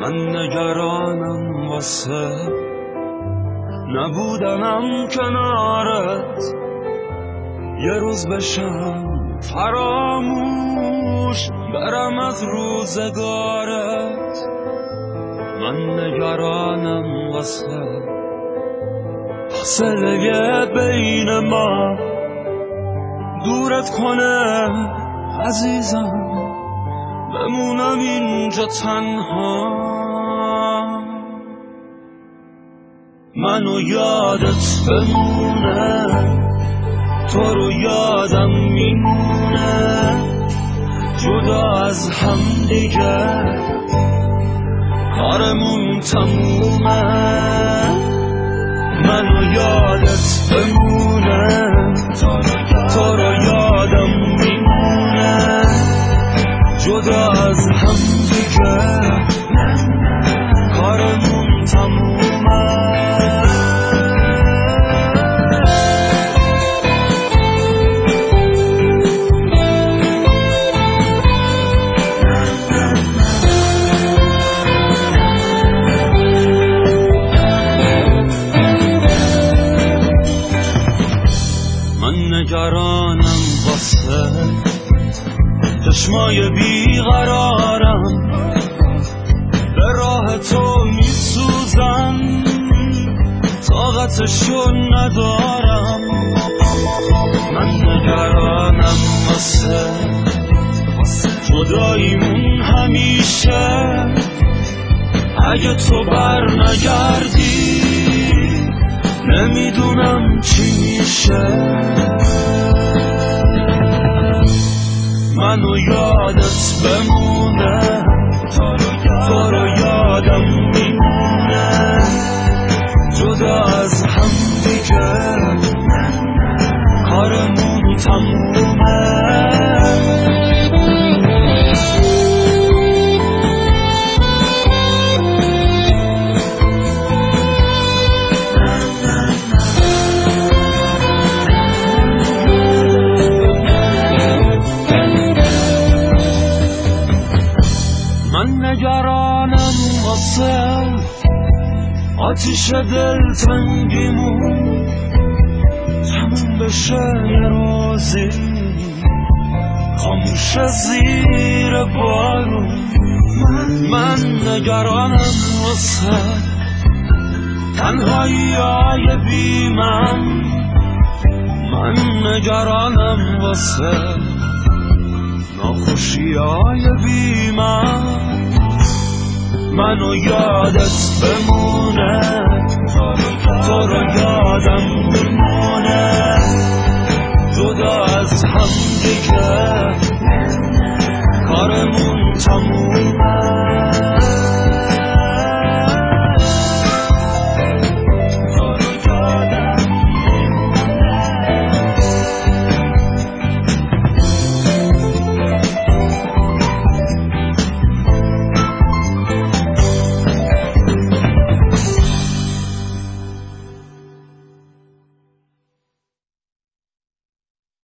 من نگرانم واسه نبودنم کنارت، یه روز بشم فراموش برم از روزگارت. من نگرانم واسه فاصله بین ما دورت کنه عزیزم، بمونم اینجا تنها. منو یادت بمونه، تو رو یادم میمونه، جدا از هم دیگه کارمون تمومه. منو یادت بمونه، تو رو یادم میمونه، جدا از هم دیگه کارمون تمومه. نگرانم واسه چشمای بیقرارم، به راه تو میسوزم، طاقتشو ندارم. من نگرانم واسه جداییمون همیشه، اگه تو بر نگردی نمیدونم چی میشه. منو یادت بمونه، تو رو یادم میمونه، جدا از هم دیگه کارمون تمومه. نگرانم واسه آتیش دلتنگیمون تموم بشه، یه روزی خاموش زیر بارون. من نگرانم واسه تنهایی‌های بی‌من، من نگرانم واسه ناخوشی‌های بی‌من. منو یادت بمونه، تو رو یادم میمونه، جدا از هم دیگه